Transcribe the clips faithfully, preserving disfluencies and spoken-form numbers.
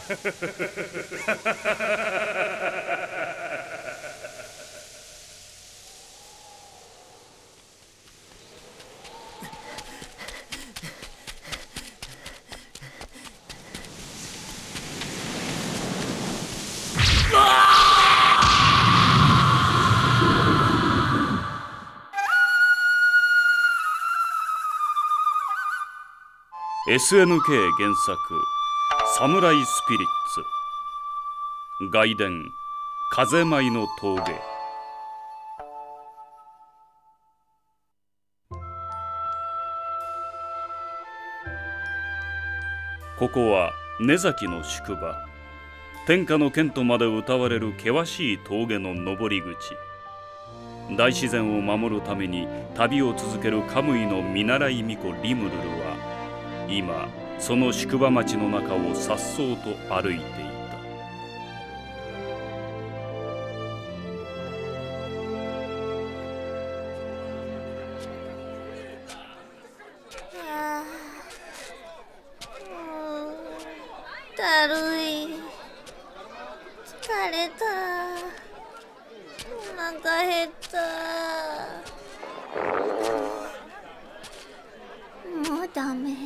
エスエヌケー 原作サムライスピリッツ外伝風舞の峠。ここは根崎の宿場、天下の剣とまで歌われる険しい峠の登り口。大自然を守るために旅を続けるカムイの見習い巫女リムルルは今その宿場町の中を颯爽と歩いていた。 だるい、疲れた、お腹減った。もうダメ。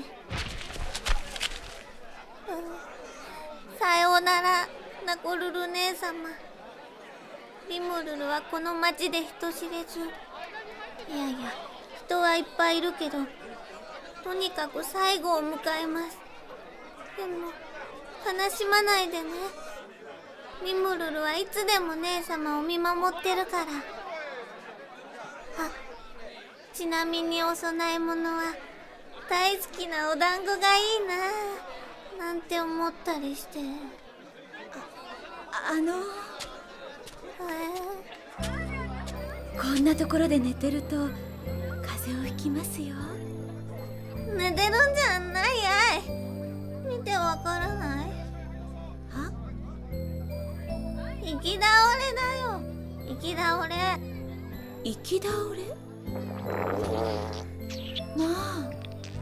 さようなら、ナコルル姉様。リムルルはこの町で人知れず。いやいや、人はいっぱいいるけど、とにかく最後を迎えます。でも悲しまないでね。リムルルはいつでも姉様を見守ってるから。あ、ちなみにお供え物は大好きなお団子がいいななんて思ったりして。 あ、あのえー、こんなところで寝てると風邪をひきますよ。 寝てるんじゃないやい。見てわからない？ は？ 行き倒れだよ。行き倒れ。 行き倒れ？まあ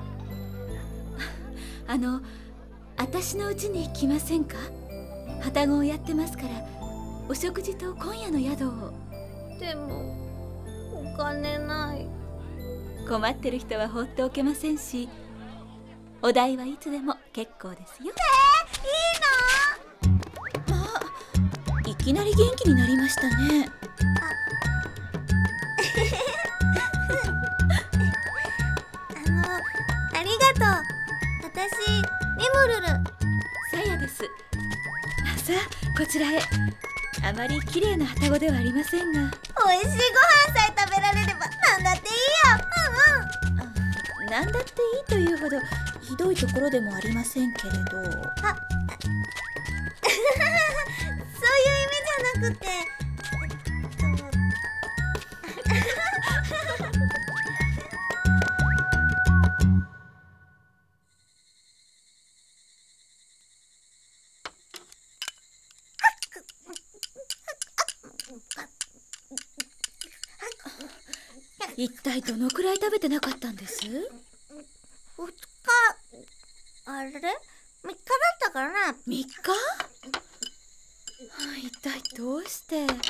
あの、私の家に来ませんか？旅籠をやってますから、お食事と今夜の宿を。 でもお金ない。 困ってる人は放っておけませんし、お代はいつでも結構ですよ。 えー、いいの？ まあ、いきなり元気になりましたね。 あの、ありがとう。私、リムルル。 さやです。さあ、こちらへ。あまり綺麗な旅籠ではありませんが、 おいしいご飯さえ食べられれば何だっていいよ。うんうん。 あ、なんだっていいというほどひどいところでもありませんけれど。あそういう意味じゃなくて、 一体どのくらい食べてなかったんです？ ふつか、あれみっかだったかな。 みっか？一体どうして？ つわー、あー、生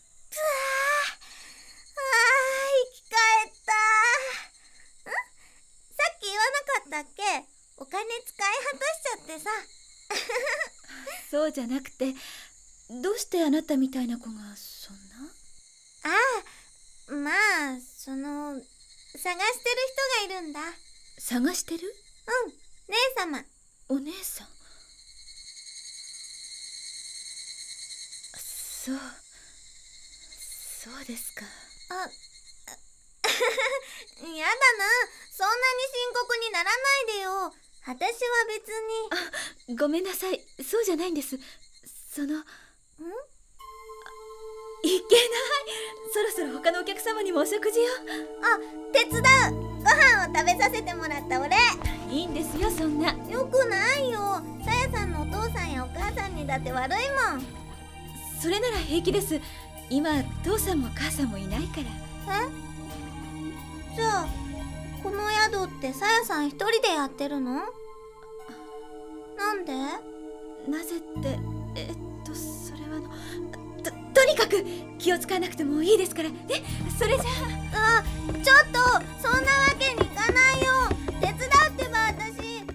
き返った。ん？さっき言わなかったっけ？お金使い果たしちゃってさ。 そうじゃなくて、どうしてあなたみたいな子がそんな？ ああ、まあ、その、探してる人がいるんだ。 探してる？ うん、姉様。 お姉さん。そう、そうですか。 あ、やだな、そんなに深刻にならないでよ。私は別に。 あ、ごめんなさい、そうじゃないんです。その、ん？いけない。そろそろ他のお客様にもお食事を。 あ、手伝う。ご飯を食べさせてもらったお礼。 いいんですよ、そんな。 よくないよ。さやさんのお父さんやお母さんにだって悪いもん。 それなら平気です。今父さんも母さんもいないから。 え？じゃあこの宿ってさやさん一人でやってるの？なんで？ なぜってえっとそれはあのととにかく気を使わなくてもいいですからね。それじゃあ、ちょっとそんなわけにいかないよ。手伝ってば私ね。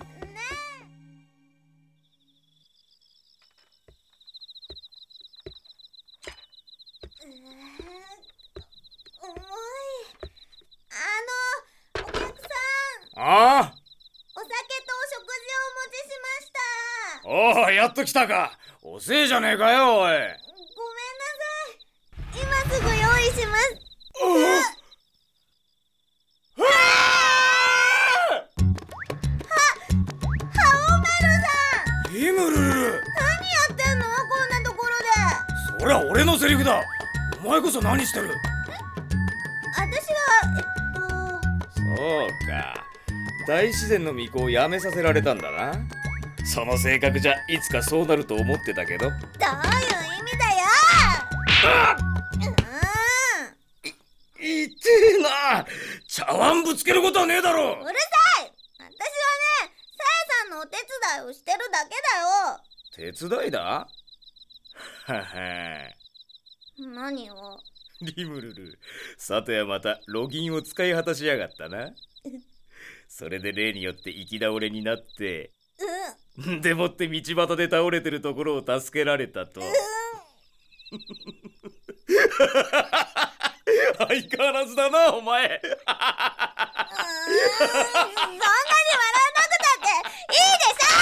うー重い。あのお客さん、 あお酒とお食事をお持ちしました。 あ、おお、やっと来たか。遅えじゃねえかよ、おい。 ごめんなさい。今すぐ用意します。は、ハオマルさん、 リムルル、 何やってんのこんなところで。 そりゃ俺のセリフだ。お前こそ何してる。 私はそうか、大自然の巫女をやめさせられたんだな。その性格じゃいつかそうなると思ってたけど。 えっとどういう意味だよ。うん、 いてえな。茶碗ぶつけることはねえだろ。 うるさい。私はね、さえさんのお手伝いをしてるだけだよ。 手伝いだ。はは。 何を。 リムルル、さてはまたロギンを使い果たしやがったな。それで例によって行き倒れになって、 うん、 でもって道端で倒れてるところを助けられたと。 うん、 相変わらずだな、お前。 うーん、そんなに笑わなくたっていいでしょ。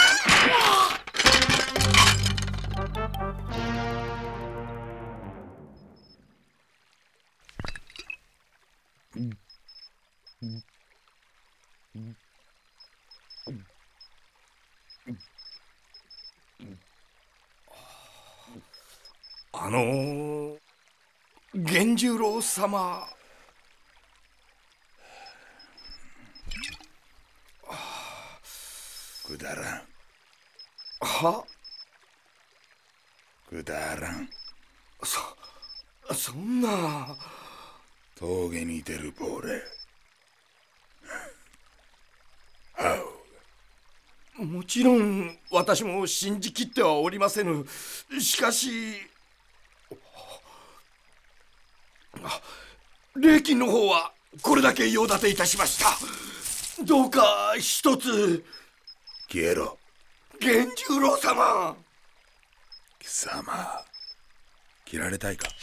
あのー、源十郎様。 くだらん。 は？ くだらん。 そ、そんな。 峠に出る亡霊。はお。もちろん私も信じきってはおりませぬ。しかし、あ、礼金の方はこれだけ用立ていたしました。どうか一つ。 消えろ。 源十郎様。 貴様、切られたいか。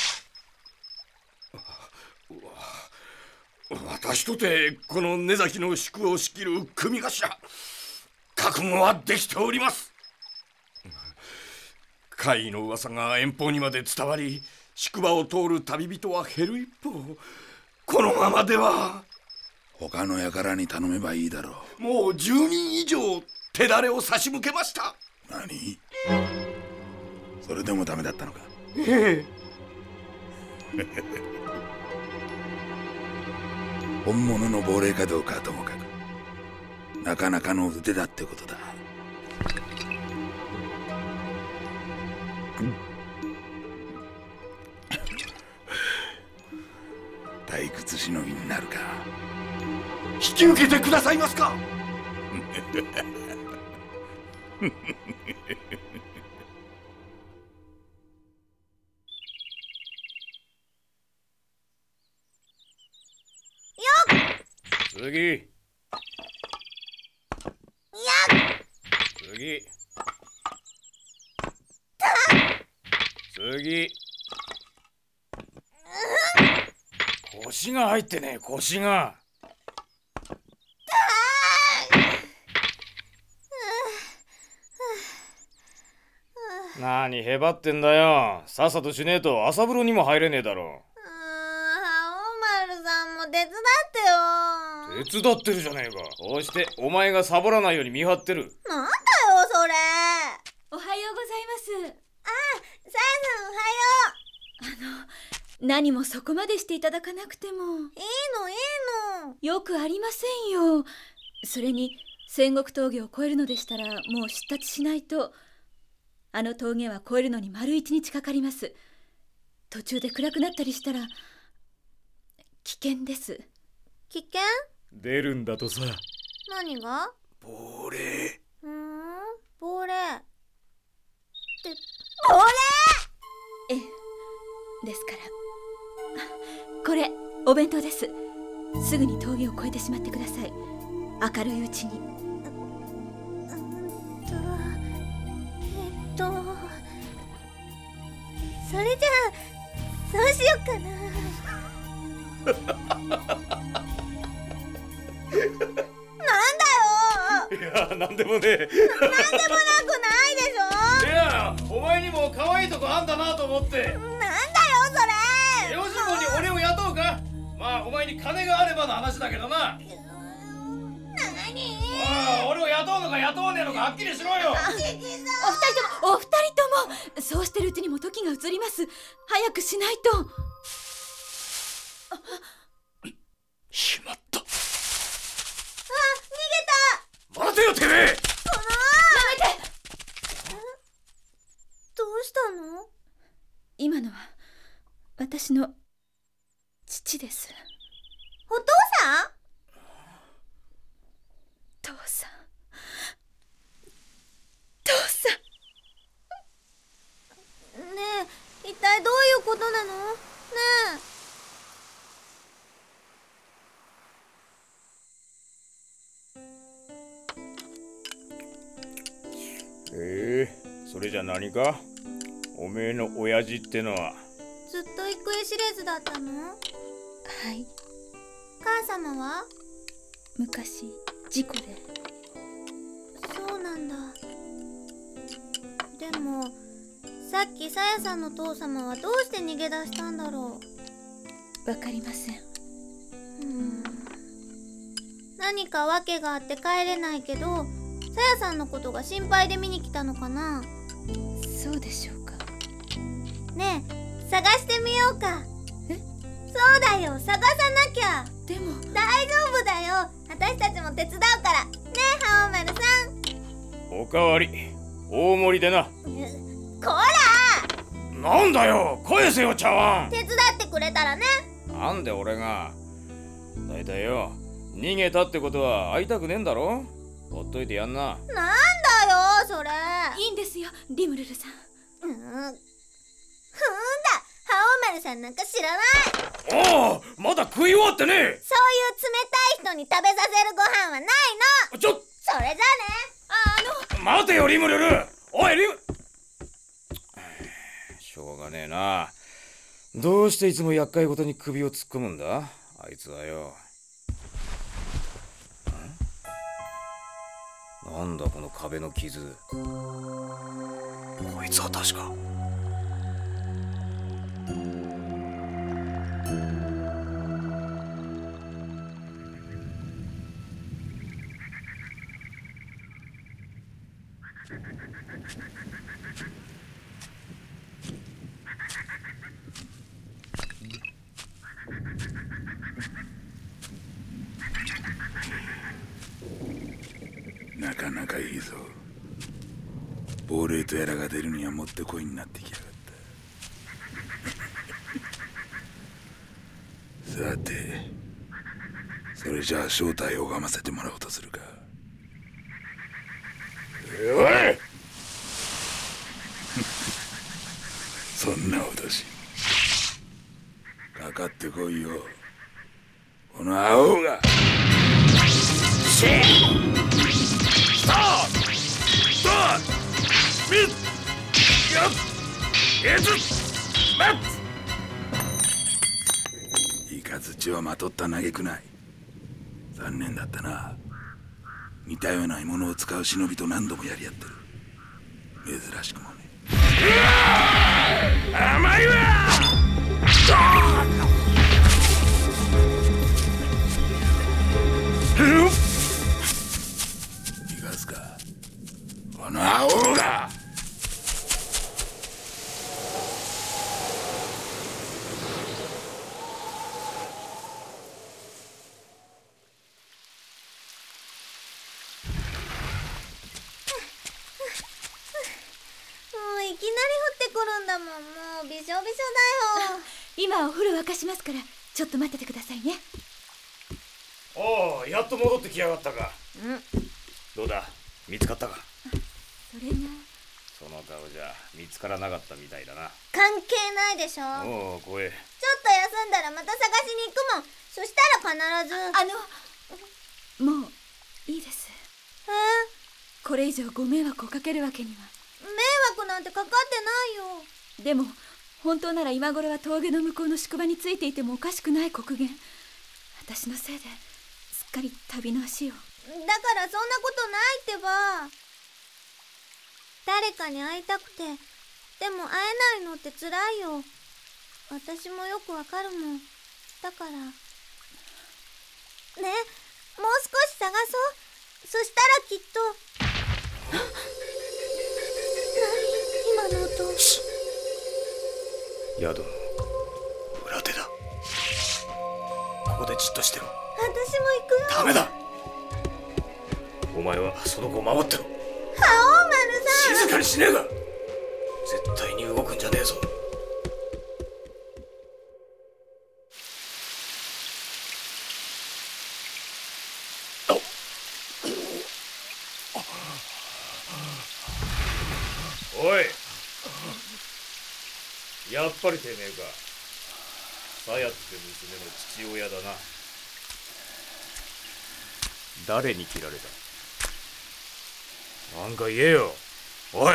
私とてこの根崎の宿を仕切る組頭、覚悟はできております。怪異の噂が遠方にまで伝わり、宿場を通る旅人は減る一方。このままでは。 他の輩に頼めばいいだろう。もうじゅうにん以上手だれを差し向けました。 何？それでもダメだったのか。 ええ。 本物の亡霊かどうかはともかく、なかなかの腕だってことだ。退屈しのぎになるか。 引き受けてくださいますか。 次。 やっ。 次。次。腰が入ってねえ、腰が。なにへばってんだよ。さっさとしねえと朝風呂にも入れねえだろ。 うーん、ハオマルさんも手伝ってよ。 手伝ってるじゃねえか。こうしてお前がサボらないように見張ってる。 なんだよそれ。 おはようございます。 あ、さえさんおはよう。 あの、何もそこまでしていただかなくても。 いいのいいの。 よくありませんよ。それに仙石峠を越えるのでしたらもう出立しないと。あの峠は越えるのに丸一日かかります。途中で暗くなったりしたら危険です。 危険？ 出るんだとさ。 何が？ 亡霊。 うーん、亡霊。 って亡霊？ ええ、ですからこれお弁当です。すぐに峠を越えてしまってください。明るいうちに。 うんとえっとそれじゃあそうしようかな。 いや、なんでもねえ。 なんでもなくないでしょ。 いや、お前にも可愛いとこあんだなと思って。 なんだよそれ。 用心棒に俺を雇うか。まあお前に金があればの話だけどな。 何？ ああ、俺を雇うのか雇わねえのかはっきりしろよ。 お二人ともお二人ともそうしてるうちにも時が移ります。早くしないと。 しまった。 あ、逃げた。 待てよてめえ。 やめて。どうしたの？ 今のは私の父です。 お父さん？ 父さん、父さん。 ねえ、一体どういうことなの？ねええー、それじゃ何か？おめえの親父ってのはえ、ずっと行方知れずだったの？ はい、 母様は？ 昔事故で。 そうなんだ。でもさっきさやさんの父様はどうして逃げ出したんだろう。わかりません。 うーん、何か訳があって帰れないけど、さやさんのことが心配で見に来たのかな。 そうでしょうか。 ねえ、探してみようか。 え？ そうだよ、探さなきゃ。 でも大丈夫だよ、私たちも手伝うからねえ、ハオマルさん。 おかわり大盛りでな。 こらなんだよ、返せよ茶碗。 手伝ってくれたらね。 なんで俺が。だいたいよ、逃げたってことは会いたくねえんだろ。ほっといてやんな。 なんだよそれ。 いいんですよ、リムルルさん。 うん、ふんだ、ハオマルさんなんか知らない。 おお、まだ食い終わってねえ。 そういう冷たい人に食べさせるご飯はないの。 ちょっ、 それじゃね。 あの待てよリムルル。おいリム、しょうがねえな。どうしていつも厄介ごとに首を突っ込むんだあいつはよ。なんだこの壁の傷。 こいつは確か。 なかなかいいぞ。亡霊とやらが出るにはもってこいになってきやがった。さて、それじゃあ正体を拝ませてもらおうとするか。 おいそんな脅しかかってこいよ、この青が。 シェスタードアミッヤッエズマッ。 いかずちはまとった嘆くない。残念だったな。似たような獲物を使う忍びと何度もやり合ってる。珍しくもね。 甘いわ。 逃がすか、この青が。 もういきなり降ってくるんだもん。もうびしょびしょだよ。 今お風呂沸かしますから、ちょっと待っててくださいね。 おお、やっと戻ってきやがったか。 うん、 どうだ、見つかったか。 それがその顔じゃ見つからなかったみたいだな。 関係ないでしょ。 おお、声。 ちょっと休んだらまた探しに行くもん。そしたら必ず。 あのもういいです。 えこれ以上ご迷惑をかけるわけには。 迷惑なんてかかってないよ。 でも本当なら今頃は峠の向こうの宿場についていてもおかしくない刻限。私のせいですっかり旅の足を。 だからそんなことないってば。誰かに会いたくてでも会えないのって辛いよ。私もよくわかるもん。だからね、もう少し探そう。そしたらきっと。何今の音。 宿の裏手だ。ここでじっとしてろ。 私も行くよ。 ダメだ。お前はその子を守ってろ。 覇王丸さん、 静かにしねえか。絶対に動くんじゃねえぞ。 おい、やっぱりてめえか。さやって娘の父親だな。誰に切られた？なんか言えよ。おい。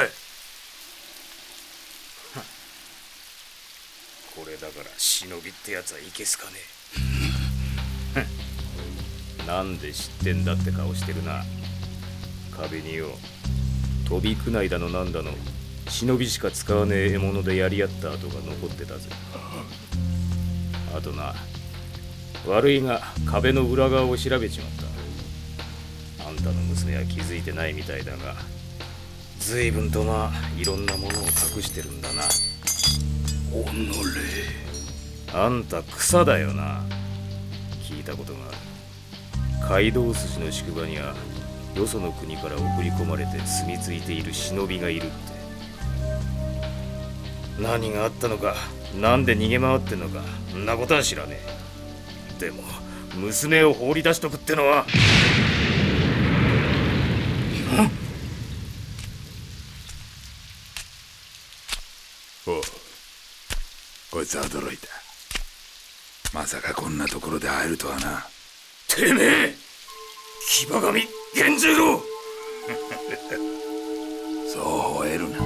これだから忍びってやつはいけすかねえ。なんで知ってんだって顔してるな。壁によ、飛びくないだのなんだの忍びしか使わねえ獲物でやり合った跡が残ってたぜ。あとな、悪いが壁の裏側を調べちまった。あんたの娘は気づいてないみたいだが、随分とまあいろんなものを隠してるんだな。 おのれ。 あんた草だよな。聞いたことがある。街道筋の宿場にはよその国から送り込まれて住み着いている忍びがいるって。何があったのか、なんで逃げ回ってんのか、んなことは知らねえ。でも娘を放り出しとくってのは。 おう、こいつは驚いた。まさかこんなところで会えるとはな。 てめえ、騎馬神源十郎。 そう吠えるな。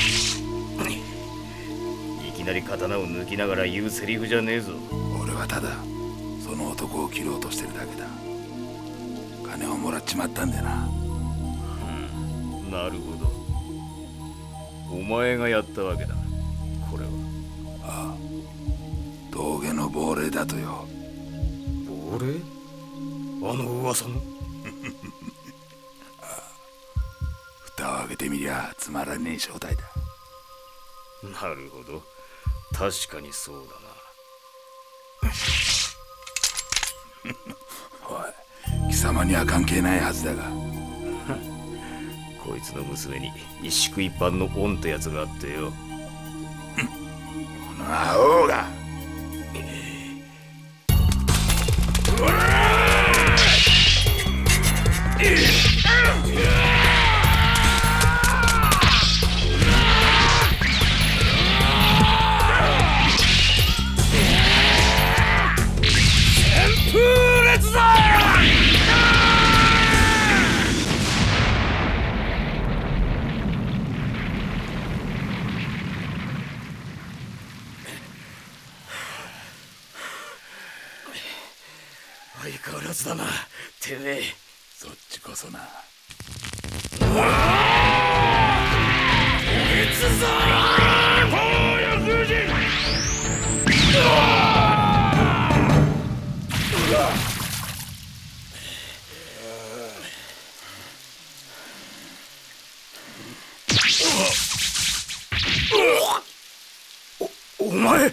いきなり刀を抜きながら言うセリフじゃねえぞ。 俺はただその男を切ろうとしてるだけだ。金をもらっちまったんでな。 うん、なるほど。お前がやったわけだ、これは。 ああ、峠の亡霊だとよ。 亡霊？あの噂の？ 蓋を開けてみりゃつまらねえ正体だ。 なるほど、確かにそうだな。おい、貴様には関係ないはずだが。 こいつの娘に一宿一般の恩ってやつがあってよ。 このアホが。 相変わらずだな、てめえ。 そっちこそな。 鉄ぞ荒野風神。 お、お前。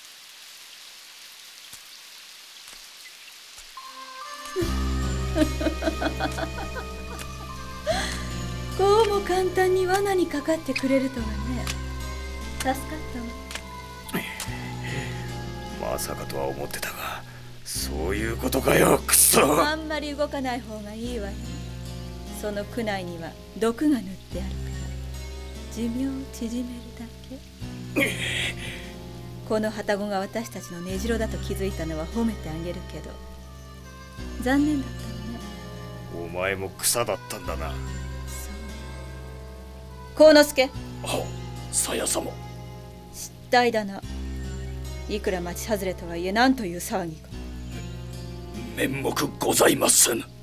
こうも簡単に罠にかかってくれるとはね。助かったわ。 まさかとは思ってたが、そういうことかよ。くそ。 あんまり動かない方がいいわよ。その区内には毒が塗ってあるか寿命を縮めるだけ。この旅籠が私たちの根城だと気づいたのは褒めてあげるけど、残念だったわね。 お前も草だったんだな。 そう。幸之助、 は、さや様。 失態だな。いくら町外れとはいえ何という騒ぎか。 面目ございません。 なる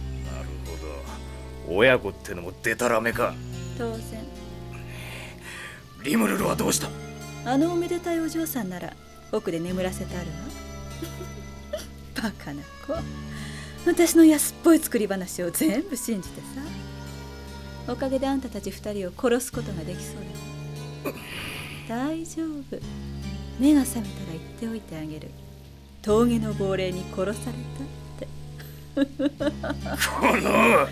ほど、親子ってのもデタラメか。 当然。 リムルルはどうした？ あのおめでたいお嬢さんなら奥で眠らせてあるわ。バカな子。私の安っぽい作り話を全部信じてさ。おかげであんたたち二人を殺すことができそうだ。大丈夫。目が覚めたら言っておいてあげる。峠の亡霊に殺されたって。 この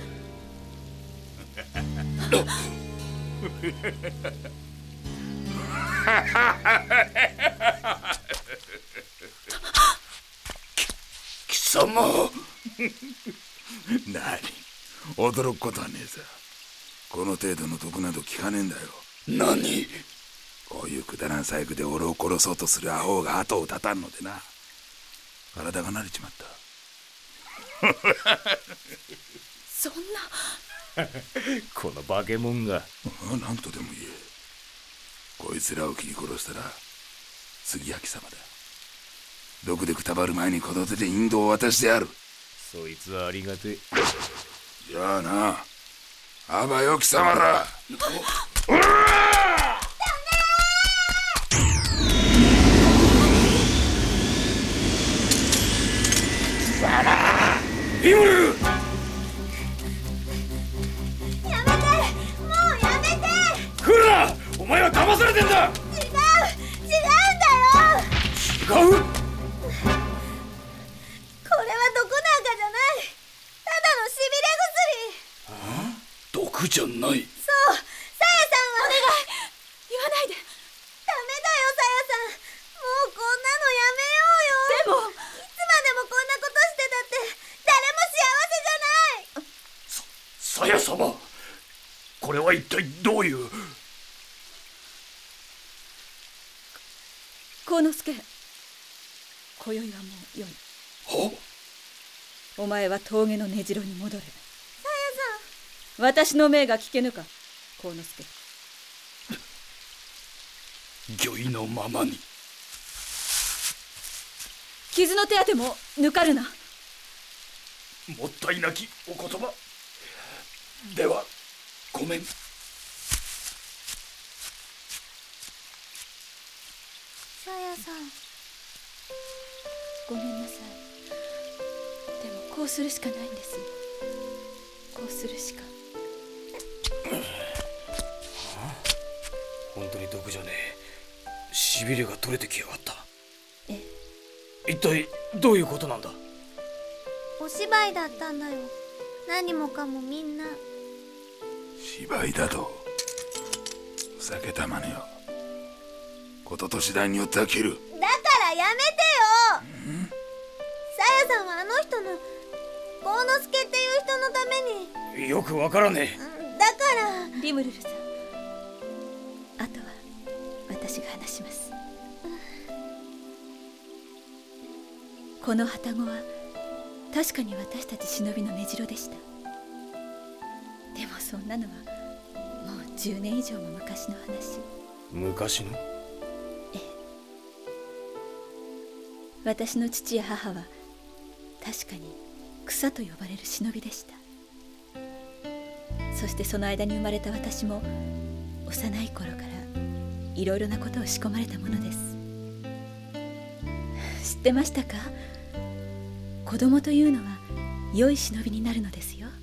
貴様。 何、驚くことはねえさ。この程度の毒など聞かねえんだよ。 何？ こういうくだらん細工で俺を殺そうとするアホが後を絶たんのでな。体が慣れちまった。 そんな。 この化け物が。 何とでも言え。こいつらを切り殺したら杉焼様だ。毒でくたばる前にこの手で引導を渡してやる。 そいつはありがてえ。 じゃあな、あばよ貴様ら。 リムルル。 やめて、もうやめて。 来るな。お前は騙されてんだ。 違う、違うんだよ。 違う？ これは毒なんかじゃない。ただのしびれ薬。 毒じゃない。 そう、さやさんは。お願い、 言わないで。 ダメだよ、さやさん。もうこんなのやめようよ。 でもいつまでもこんなことしてたって誰も幸せじゃない。 さや様、これは一体どういう？ 幸之助、今宵はもうよい。 は？ お前は峠の根城に戻れ。 さや私の命が聞けぬか、幸之助。 御意のままに。 傷の手当ても抜かるな。 もったいなきお言葉。ではごめん。 さやさん。 ごめんなさい。でもこうするしかないんです。こうするしか。 本当に毒じゃねえ。しびれが取れてきやがった。 ええ。一体どういうことなんだ？ お芝居だったんだよ。何もかもみんな。 芝居だと？ふざけたまねよ。ことと次第によっては切る。 だからやめてよ。さやさんはあの人の幸之助っていう人のために。 よくわからねうんだからリムルルさん、あとは私が話します。この旅籠は確かに私たち忍びの根城でした。でもそんなのはもうじゅうねん以上も昔の話。 昔の？ ええ。私の父や母は確かに草と呼ばれる忍びでした。そしてその間に生まれた私も幼い頃からいろいろなことを仕込まれたものです。知ってましたか？子供というのは良い忍びになるのですよ。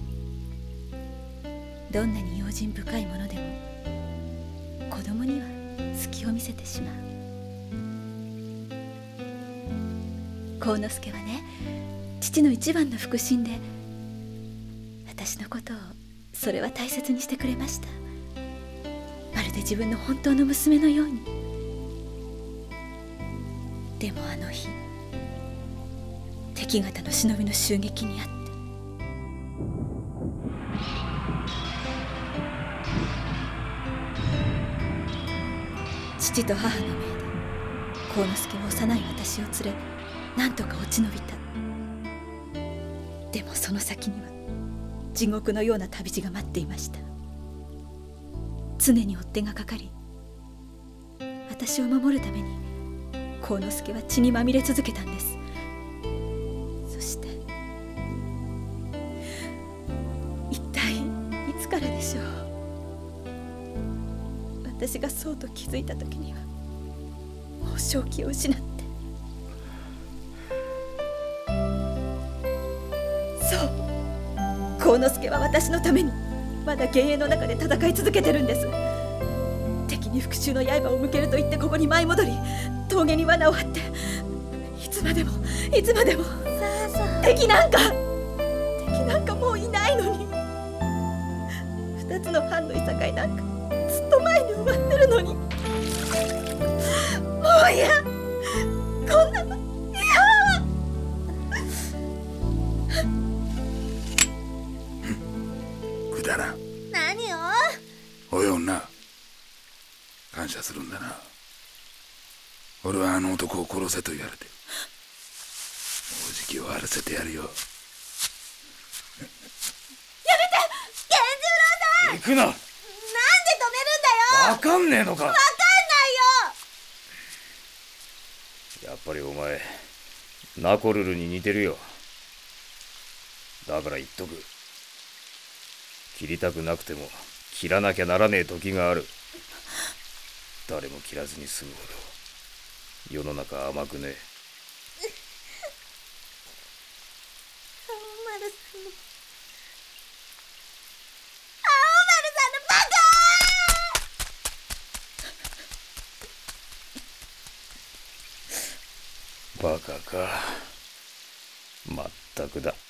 どんなに用心深いものでも子供には隙を見せてしまう。幸之助はね、父の一番の腹心で私のことをそれは大切にしてくれました。まるで自分の本当の娘のように。でもあの日、敵方の忍びの襲撃にあって、 父と母の命で幸之助は幼い私を連れ、なんとか落ち延びた。でもその先には地獄のような旅路が待っていました。常に追っ手がかかり、私を守るために幸之助は血にまみれ続けたんです。そして一体いつからでしょう。私がそうと気づいた時にはもう正気を失って、そう、幸之助は私のためにまだ幻影の中で戦い続けてるんです。敵に復讐の刃を向けると言ってここに舞い戻り、峠に罠を張って、いつまでもいつまでもさあさあ、 敵なんか敵なんかもういないのに、二つの藩のいさかいなんかずっと前に終わってるのに、もう嫌、こんなの嫌。 くだらん。 何を？ おい女、感謝するんだな。俺はあの男を殺せと言われて、おじきを荒らせてやるよ。 行くな。 なんで止めるんだよ。 わかんねえのか。 わかんないよ。 やっぱりお前ナコルルに似てるよ。だから言っとく。切りたくなくても切らなきゃならねえ時がある。誰も切らずに済むほど世の中甘くねえ。 青丸さんの青丸さんのババカか。まったくだ。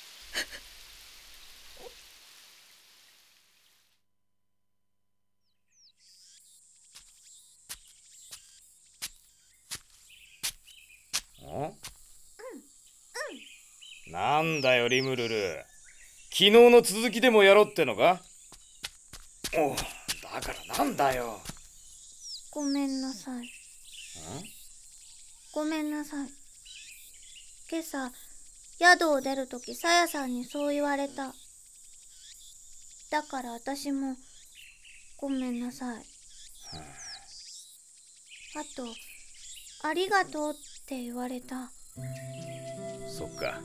ん？なんだよリムルル。昨日の続きでもやろうってのか？おう、だからなんだよ。 ごめんなさい。ごめんなさい。今朝宿を出るときさやさんにそう言われた。だから私もごめんなさい。あとありがとうって言われた。 そっか。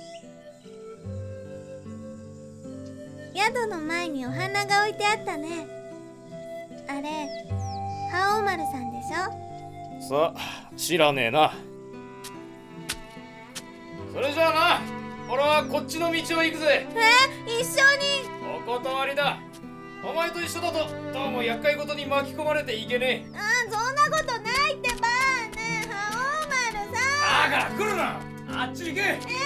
宿の前にお花が置いてあったね。あれ覇王丸さんでしょ。 さあ、知らねえな。それじゃあな、俺はこっちの道を行くぜ。 え、一緒に。 お断りだ。お前と一緒だとどうも厄介事に巻き込まれていけねえ。 あ、そんなことないってば。ねえ覇王丸さん。 だから来るな。あっち行け。 え